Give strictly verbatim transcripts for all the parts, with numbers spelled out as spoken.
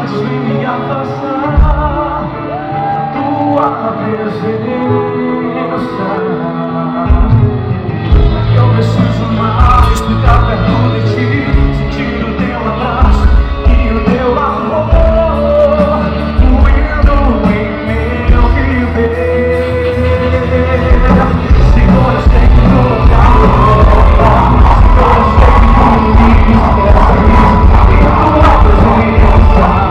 mais me afastar da tua presença. Eu preciso mais ficar perto de ti, sentir o teu abraço e o teu amor fluindo em meu viver. Senhor, eu sei que tu lugar, Senhor, eu sei que tu me esqueces e tua presença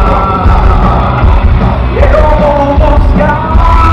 eu vou buscar.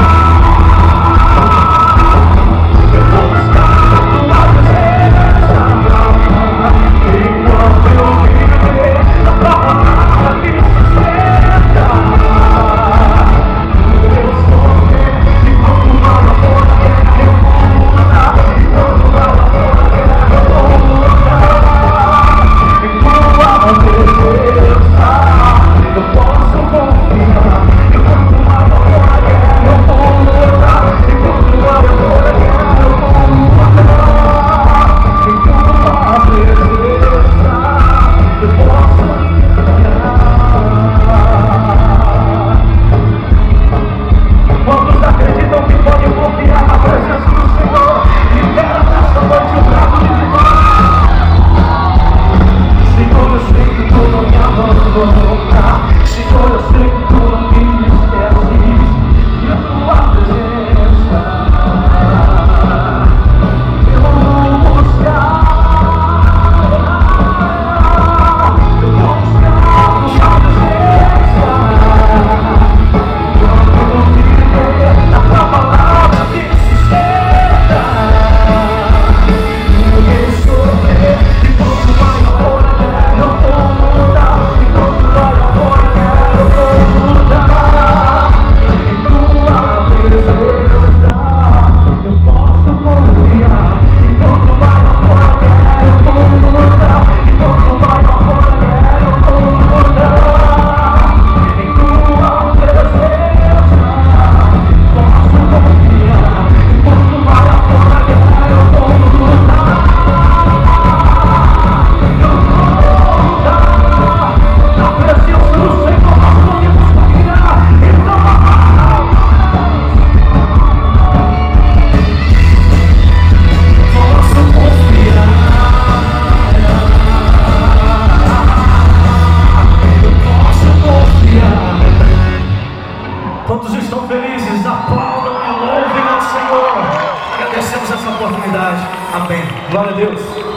Quantos estão felizes? Aplaudam e louvem ao Senhor. Agradecemos essa oportunidade. Amém. Glória a Deus.